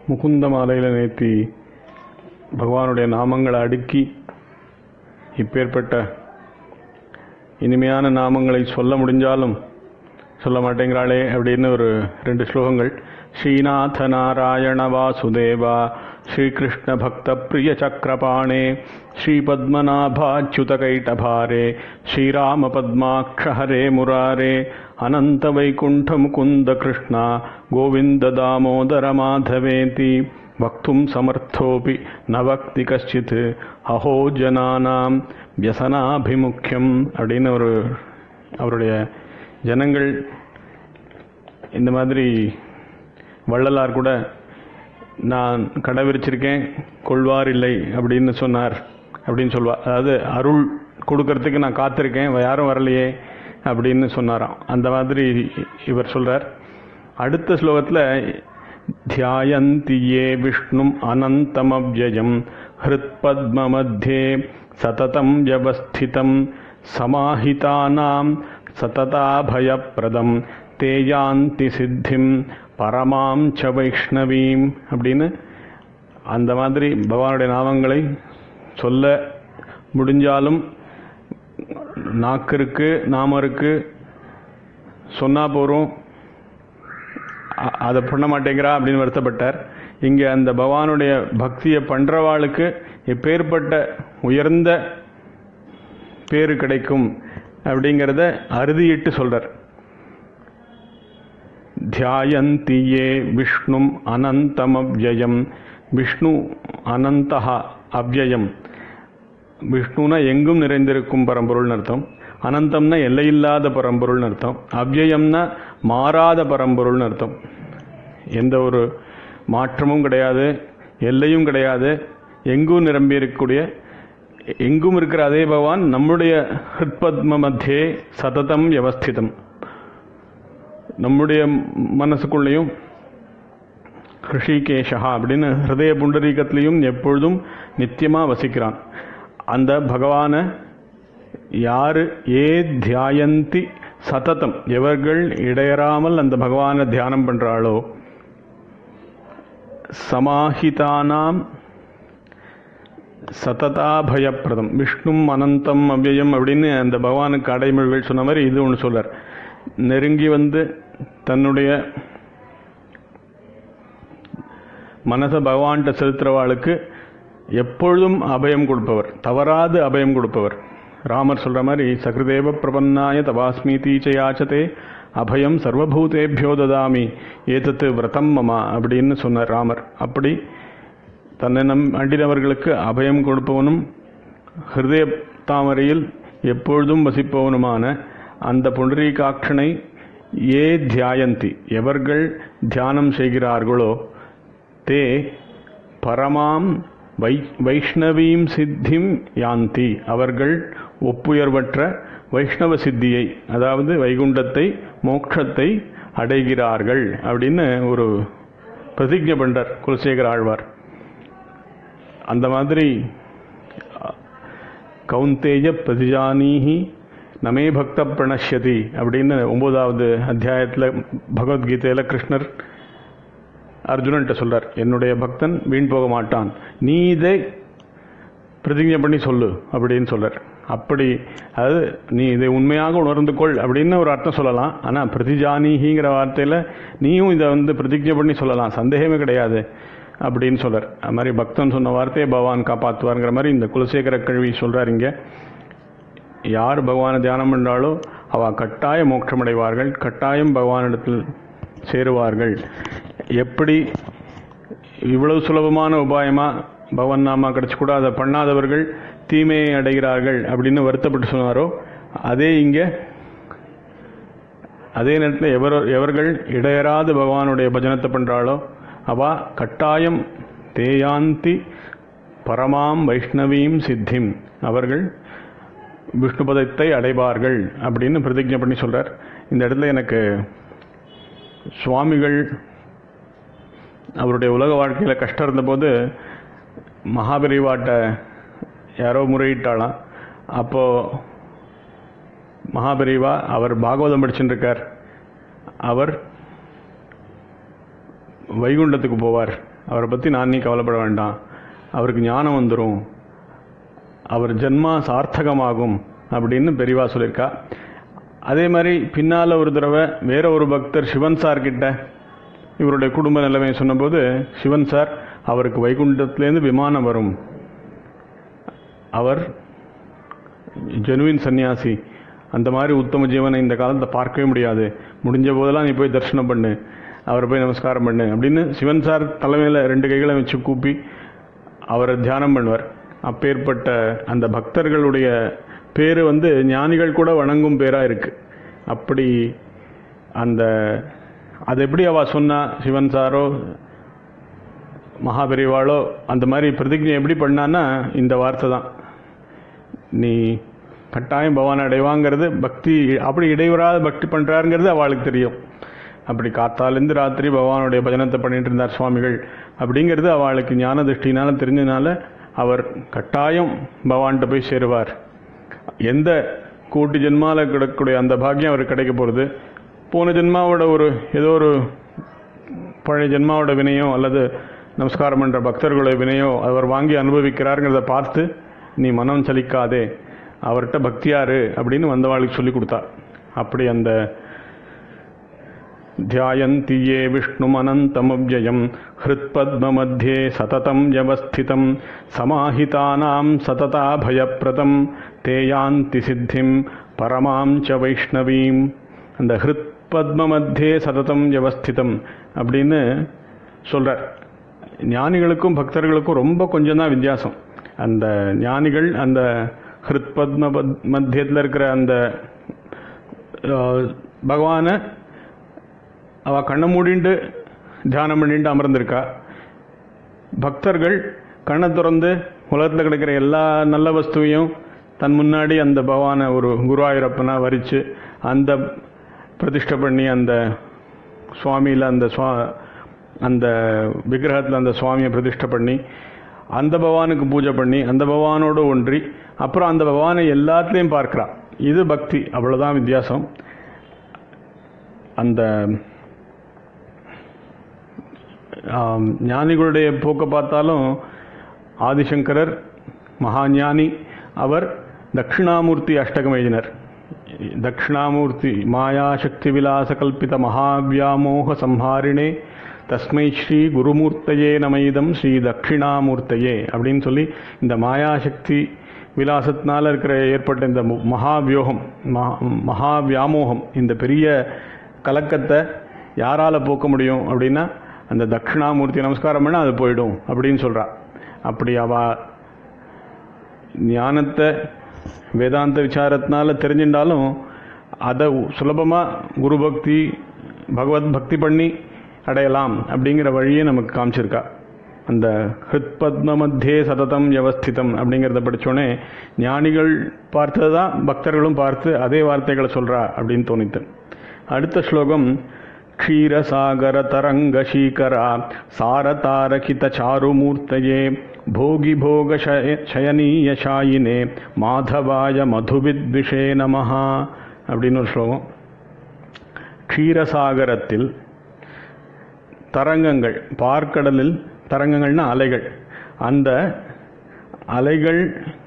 முகுந்த மாலையில் நேர்த்தி பகவானுடைய நாமங்களை அடுக்கி இப்பேற்பட்ட இனிமையான நாமங்களை சொல்ல முடிஞ்சாலும் சொல்ல மாட்டேங்கிறாளே அப்படின்னு ஒரு 2 ஸ்லோகங்கள். ஸ்ரீநாத நாராயண வாசுதேவா ஸ்ரீகிருஷ்ண பக்த பிரிய சக்கரபாணே ஸ்ரீபத்மநாபாச்சுத கைட்டபாரே ஸ்ரீராம பத்மாக்ஷ ஹரே முராரே அனந்த வைகுண்ட முகுந்த கிருஷ்ணா கோவிந்த தாமோதர மாதவேதி வக்தும் சமர்த்தோபி ந வக்தி கஷ்டித் அஹோ ஜனானாம் வியசனாபிமுக்கியம் அப்படின்னு அவருடைய ஜனங்கள் இந்த மாதிரி வள்ளலார் கூட நான் கடை விரிச்சிருக்கேன் கொள்வார் இல்லை அப்படின்னு சொன்னார் அப்படின்னு சொல்வார். அதாவது அருள் கொடுக்கறதுக்கு நான் காத்திருக்கேன், யாரும் வரலையே அப்படின்னு சொன்னாராம். அந்த மாதிரி இவர் சொல்றார். அடுத்த ஸ்லோகத்தில் தியாயந்தி யே விஷ்ணும் அனந்தமவ்யயம் ஹிருத்பத்ம மத்யே சததம் வியவஸ்திதம் சமாஹிதானாம் சததாபயப்ரதம் தேயாந்தி சித்திம் பரமாம் ச வைஷ்ணவீம் அப்படின்னு அந்த மாதிரி பகவானுடைய நாமங்களை சொல்ல முடிஞ்சாலும் நாக்கு நாம இருக்கு சொன்னா போறோம், அதை பண்ண மாட்டேங்கிறா அப்படின்னு வருத்தப்பட்டார். இங்கே அந்த பகவானுடைய பக்தியை பண்றவாளுக்கு எப்பேற்பட்ட உயர்ந்த பேரு கிடைக்கும் அப்படிங்கிறத அறுதியிட்டு சொல்றார். தியாயந்தி யே விஷ்ணும் அனந்தமவ்யயம். விஷ்ணு அனந்தஹா அவ்யயம். விஷ்ணுனா எங்கும் நிறைந்திருக்கும் பரம்பொருள்னு அர்த்தம். அனந்தம்னா எல்லையில்லாத பரம்பொருள்னு அர்த்தம். அவ்யயம்னா மாறாத பரம்பொருள்னு அர்த்தம். எந்த ஒரு மாற்றமும் கிடையாது, எல்லையும் கிடையாது, எங்கும் நிரம்பி இருக்கக்கூடிய, எங்கும் இருக்கிற அதே பகவான் நம்முடைய ஹிருத்பத்ம மத்தியே சததம் வியவஸ்திதம், நம்முடைய மனசுக்குள்ளேயும் ஹிருஷிகேஷா அப்படின்னு ஹிருதய புண்டரீகத்திலையும் எப்பொழுதும் நித்தியமாக வசிக்கிறான். அந்த பகவானை யாரு ஏ தியாயந்தி சததம், எவர்கள் இடையறாமல் அந்த பகவானை தியானம் பண்றாளோ, சமாஹிதானாம் சததாபயப்பிரதம். விஷ்ணும் அனந்தம் அவ்யயம் அப்படின்னு அந்த பகவானுக்கு அடைமொழிகள் சொன்ன மாதிரி இது ஒன்று சொல்றார். நெருங்கி வந்து தன்னுடைய மனசை பகவான்கிட்ட செலுத்துறவாளுக்கு எப்பொழுதும் அபயம் கொடுப்பவர், தவறாது அபயம் கொடுப்பவர். ராமர் சொல்ற மாதிரி சகிருதேவ பிரபன்னாய தவாஸ்மீதி யாச்சதே அபயம் சர்வபூதேபியோ ததாமி ஏதத்து விரதம் மமா அப்படின்னு சொன்னார் ராமர். அப்படி தன்னை அண்டினவர்களுக்கு அபயம் கொடுப்பவனும் ஹிருதய தாமரையில் எப்பொழுதும் வசிப்பவனுமான அந்த புண்டரீகாட்சனை ஏ தியாயந்தி, எவர்கள் தியானம் செய்கிறார்களோ, தே பரமாம் வைஷ்ணவீம் சித்திம் யாந்தி, அவர்கள் ஒப்புயர்வற்ற வைஷ்ணவ சித்தியை, அதாவது வைகுண்டத்தை மோட்சத்தை அடைகிறார்கள் அப்படின்னு ஒரு பிரதிஜை பண்றார் குலசேகர ஆழ்வார். அந்த மாதிரி கௌந்தேய பிரதிஜானீஹி நமே பக்த பிரணஷ்யதி அப்படின்னு 9வது அத்தியாயத்தில் பகவத்கீதையில் கிருஷ்ணர் அர்ஜுனன்ட்ட சொல்றார், என்னுடைய பக்தன் வீண் போக மாட்டான், நீ இதை பிரதிஜை பண்ணி சொல்லு அப்படின்னு சொல்றார். அப்படி அதாவது நீ இதை உண்மையாக உணர்ந்து கொள் அப்படின்னு ஒரு அர்த்தம் சொல்லலாம். ஆனால் பிரதிஜானீகிங்கிற வார்த்தையில் நீயும் இதை பிரதிஜை பண்ணி சொல்லலாம், சந்தேகமே கிடையாது அப்படின்னு சொல்றார். அது மாதிரி பக்தன் சொன்ன வார்த்தையை பகவான் காப்பாற்றுவார்ங்கிற மாதிரி இந்த குலசேகர கல்வி சொல்றார். இங்கே யார் பகவானை தியானம் பண்ணாலோ அவள் கட்டாய மோட்சமடைவார்கள், கட்டாயம் பகவானிடத்தில் சேருவார்கள். எப்படி இவ்வளவு சுலபமான உபாயமா பகவான் நாமா கிடைச்சி கூட அதை பண்ணாதவர்கள் தீமையை அடைகிறார்கள் அப்படின்னு வருத்தப்பட்டு சொன்னாரோ, அதே இங்கே அதே நேரத்தில் எவர்கள் இடையறாது பகவானுடைய பஜனத்தை பண்றாளோ அவ கட்டாயம் தேயாந்தி பரமாம் வைஷ்ணவீம் சித்திம், அவர்கள் விஷ்ணுபதத்தை அடைவார்கள் அப்படின்னு பிரதிஜை பண்ணி சொல்றார். இந்த இடத்துல எனக்கு சுவாமிகள் அவருடைய உலக வாழ்க்கையில் கஷ்டம் இருந்தபோது மகாபெரிவாட்ட யாரோ முறையிட்டாளாம். அப்போது மகாபெரிவா அவர் பாகவதம் படிச்சுட்டு இருக்கார், அவர் வைகுண்டத்துக்கு போவார் அவரை பற்றி நான் நீ கவலைப்பட வேண்டாம், அவருக்கு ஞானம் வந்துடும், அவர் ஜென்மா சார்த்தகமாகும் அப்படின்னு பெரியவா சொல்லியிருக்கா. அதே மாதிரி பின்னால் ஒரு தடவை வேற ஒரு பக்தர் சிவன் சார் கிட்ட இவருடைய குடும்ப நிலைமையை சொன்னபோது, சிவன் சார் அவருக்கு வைகுண்டத்திலேருந்து விமானம் வரும், அவர் ஜெனுவின் சன்னியாசி, அந்த மாதிரி உத்தம ஜீவனை இந்த காலத்தை பார்க்கவே முடியாது, முடிஞ்ச போதெல்லாம் நீ போய் தரிசனம் பண்ணு, அவரை போய் நமஸ்காரம் பண்ணு அப்படின்னு சிவன் சார் தலைமையில் 2 கைகளை வச்சு கூப்பி அவரை தியானம் பண்ணுவார். அப்பேற்பட்ட அந்த பக்தர்களுடைய பேர் ஞானிகள் கூட வணங்கும் பேராக இருக்கு. அப்படி அது எப்படி அவ சொன்னா, சிவன் சாரோ மகாபெரிவாளோ அந்த மாதிரி பிரதிஜை எப்படி பண்ணான்னா இந்த வார்த்தை தான், நீ கட்டாயம் பகவான் அடைவாங்கிறது பக்தி, அப்படி இடைவராத பக்தி பண்ணுறாருங்கிறது அவளுக்கு தெரியும். அப்படி காத்தாலேருந்து ராத்திரி பகவானுடைய பஜனத்தை பண்ணிட்டு இருந்தார் சுவாமிகள் அப்படிங்கிறது அவளுக்கு ஞான திருஷ்டினால தெரிஞ்சதுனால அவர் கட்டாயம் பகவான்கிட்ட போய் சேருவார். எந்த கோட்டி ஜென்மாவில் கிடக்கூடிய அந்த பாக்கியம் அவருக்கு கிடைக்க போகிறது, போன ஜென்மாவோட ஏதோ ஒரு பழைய ஜென்மாவோட வினையோ அல்லது நமஸ்காரம் பண்ணுற பக்தர்களுடைய வினையோ அவர் வாங்கி அனுபவிக்கிறாருங்கிறத பார்த்து நீ மனம் சலிக்காதே, அவர்கிட்ட பக்தியாரு அப்படின்னு வந்தவாளுக்கு சொல்லி கொடுத்தா. அப்படி அந்த தியாயந்தி யே விஷ்ணும் அனந்தமவ்யயம் ஹிருத்பத்ம மத்தியே சததம் யவஸ்திதம் சமாஹிதானாம் சததா பயப்ரதம் தேயாந்தி சித்திம் பரமாம் ச வைஷ்ணவீம். அந்த ஹிருத்பத்ம மத்தியே சததம் யவஸ்திதம் அப்படின்னு சொல்றார். ஞானிகளுக்கும் பக்தர்களுக்கும் ரொம்ப கொஞ்சம் தான் வித்தியாசம். அந்த ஞானிகள் அந்த ஹிருத்பத்ம மத்தியத்தில் இருக்கிற அந்த பகவானை அவ கண்ணை மூடிண்டு தியானம் பண்ணிட்டு அமர்ந்திருக்கா. பக்தர்கள் கண்ணை திறந்து உலகத்தில் கிடைக்கிற எல்லா நல்ல வஸ்துவையும் தன் முன்னாடி அந்த பகவானை ஒரு குருவாயூரப்பனா வரிச்சு அந்த பிரதிஷ்டை பண்ணி அந்த சுவாமியில் அந்த விக்கிரகத்தில் அந்த சுவாமியை பிரதிஷ்டை பண்ணி அந்த பகவானுக்கு பூஜை பண்ணி அந்த பகவானோடு ஒன்றி அப்புறம் அந்த பகவானை எல்லாத்துலேயும் பார்க்குறா. இது பக்தி, அவ்வளோதான் வித்தியாசம். அந்த ஞானிகளுடைய போக்க பார்த்தாலும் ஆதிசங்கரர் மகாஞானி, அவர் தட்சிணாமூர்த்தி அஷ்டகம் எழுதினர். தட்சிணாமூர்த்தி மாயா சக்தி விலாச கல்பித மகாவியாமோக சம்ஹாரிணே தஸ்மை ஸ்ரீ குருமூர்த்தையே நமைதம் ஸ்ரீ தட்சிணாமூர்த்தையே அப்படின்னு சொல்லி இந்த மாயாசக்தி விலாசத்தினால ஏற்பட்ட இந்த மகாவியோகம் மகாவியாமோகம், இந்த பெரிய கலக்கத்தை யாரால் போக்க முடியும் அப்படின்னா அந்த தட்சிணாமூர்த்தி நமஸ்காரம் பண்ணால் அது போயிடும் அப்படின்னு சொல்கிறா. அப்படி அவ ஞானத்தை வேதாந்த விசாரத்தினால தெரிஞ்சின்றாலும் அதை சுலபமாக குரு பக்தி பகவத் பக்தி பண்ணி அடையலாம் அப்படிங்கிற வழியை நமக்கு காமிச்சிருக்கா. அந்த ஹிருத்பத்ம மத்தியே சததம் யவஸ்திதம் அப்படிங்கிறத படித்தோடனே ஞானிகள் பார்த்தது தான் பக்தர்களும் பார்த்து அதே வார்த்தைகளை சொல்கிறா அப்படின்னு தோணித்து. அடுத்த ஸ்லோகம் க்ஷீரசாகர தரங்க சீகரா சாரதாரகித சாருமூர்த்தயே போகி போக சயனீய சாயினே மாதவாய மதுவித்விஷே நமஹ அப்படின்னு ஒரு ஸ்லோகம். க்ஷீரசாகரத்தில் தரங்கங்கள், பார்க்கடலில் தரங்கங்கள்னா அலைகள், அந்த அலைகள்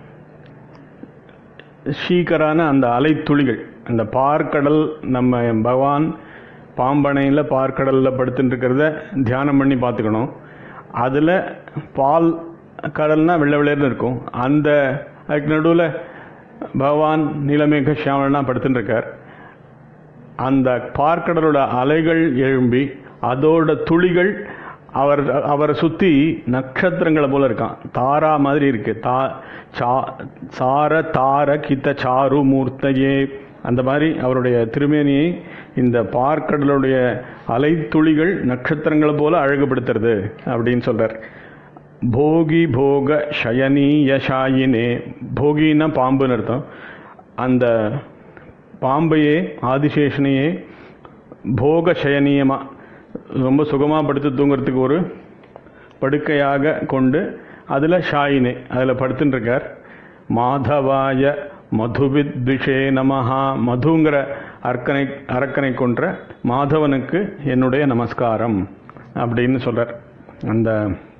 சீக்கரான அந்த அலைத்துளிகள், அந்த பார்க்கடல் நம்ம பகவான் பாம்பனையில் பார்க்கடலில் படுத்துட்டு இருக்கிறத தியானம் பண்ணி பார்த்துக்கணும். அதில் பால் கடல்னா வெள்ளை வெள்ளையர்னு இருக்கும், அந்த அதுக்கு நடுவில் பகவான் நீலமேக சியாமலனா படுத்துட்டு இருக்கார். அந்த பார்க்கடலோட அலைகள் எழும்பி அதோட துளிகள் அவரை சுற்றி நட்சத்திரங்களை போல இருக்கான், தாரா மாதிரி இருக்கு. சார தார கித்த சாரு மூர்த்தையே, அந்த மாதிரி அவருடைய திருமேனியை இந்த பார்க்கடலுடைய அலைத்துளிகள் நட்சத்திரங்களை போல அழகுபடுத்துறது அப்படின்னு சொல்றார். போகி போக சயனீய சாயினே, போகின்னா பாம்புன்னு அர்த்தம். அந்த பாம்பையே ஆதிசேஷனையே போக சயனீயமா ரொம்ப சுகமாக படுத்து தூங்குறதுக்கு ஒரு படுக்கையாக கொண்டு அதில் ஷாயினே அதில் படுத்துட்டு இருக்கார். மாதவாய மதுவித்விஷே நமஹா, மதுங்கிற அரக்கனை கொன்ற மாதவனுக்கு என்னுடைய நமஸ்காரம் அப்படின்னு சொல்றார். அந்த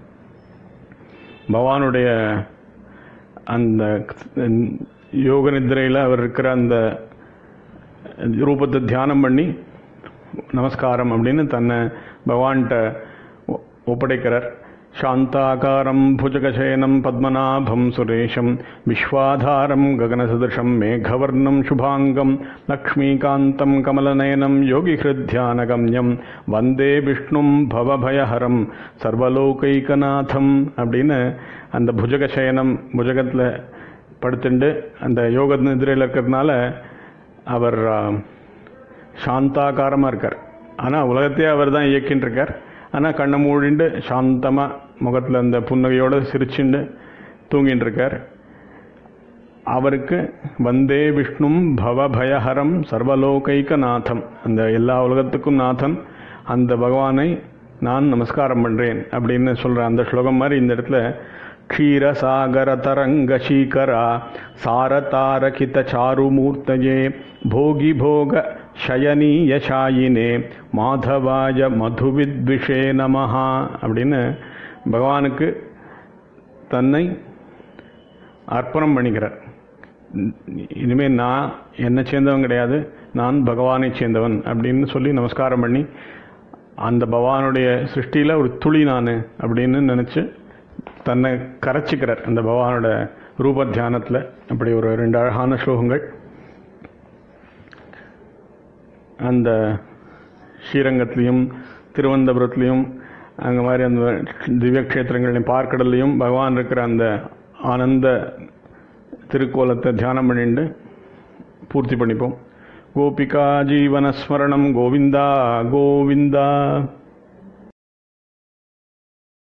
பகவானுடைய அந்த யோக நித்திரையில் அவர் இருக்கிற அந்த ரூபத்தை தியானம் பண்ணி நமஸ்காரம் அப்படின்னு தன்னை பகவான்கிட்ட ஒப்படைக்கிறார். சாந்தாகாரம் புஜகசயனம் பத்மநாபம் சுரேஷம் விஸ்வாதாரம் ககனசதிருஷம் மேகவர்ணம் சுபாங்கம் லக்ஷ்மீகாந்தம் கமலநயனம் யோகிஹிருத்யானகம்யம் வந்தே விஷ்ணும் பவபயஹரம் சர்வலோகைகநாதம் அப்படின்னு அந்த புஜகசயனம், புஜகத்தில் படுத்துண்டு அந்த யோக நிதிரையில் இருக்கிறதுனால அவர் சாந்தாகாரமாக இருக்கார். ஆனால் உலகத்தையே அவர் தான் இயக்கின்னு இருக்கார். ஆனால் கண்ணை மூடிண்டு சாந்தமாக முகத்தில் அந்த புன்னகையோடு சிரிச்சுண்டு தூங்கின்னு இருக்கார். அவருக்கு வந்தே விஷ்ணும் பவபயஹரம் சர்வலோகைகநாதம், அந்த எல்லா உலகத்துக்கும் நாதன் அந்த பகவானை நான் நமஸ்காரம் பண்ணுறேன் அப்படின்னு சொல்கிற அந்த ஸ்லோகம் மாதிரி இந்த இடத்துல க்ஷீரசாகர தரங்க சீகரா சாரதாரகித சாருமூர்த்தயே போகி போக ஷயனீயசாயினே மாதவாய மதுவித்விஷே நமஹா அப்படின்னு பகவானுக்கு தன்னை அர்ப்பணம் பண்ணிக்கிறார். இனிமேல் நான் என்னை சேர்ந்தவன் கிடையாது, நான் பகவானை சேர்ந்தவன் அப்படின்னு சொல்லி நமஸ்காரம் பண்ணி அந்த பகவானுடைய சிருஷ்டியில் ஒரு துளி நான் அப்படின்னு நினச்சி தன்னை கரைச்சிக்கிறார் அந்த பகவானோட ரூப தியானத்தில். அப்படி ஒரு 2 அழகான ஸ்லோகங்கள் அந்த ஸ்ரீரங்கத்திலையும் திருவனந்தபுரத்துலேயும் அங்கே மாதிரி அந்த திவ்ய கஷேத்திரங்களையும் பார்க்கடல்லையும் பகவான் இருக்கிற அந்த ஆனந்த திருக்கோலத்தை தியானம் பண்ணிட்டு பூர்த்தி பண்ணிப்போம். கோபிகா ஜீவனஸ்மரணம் கோவிந்தா கோவிந்தா.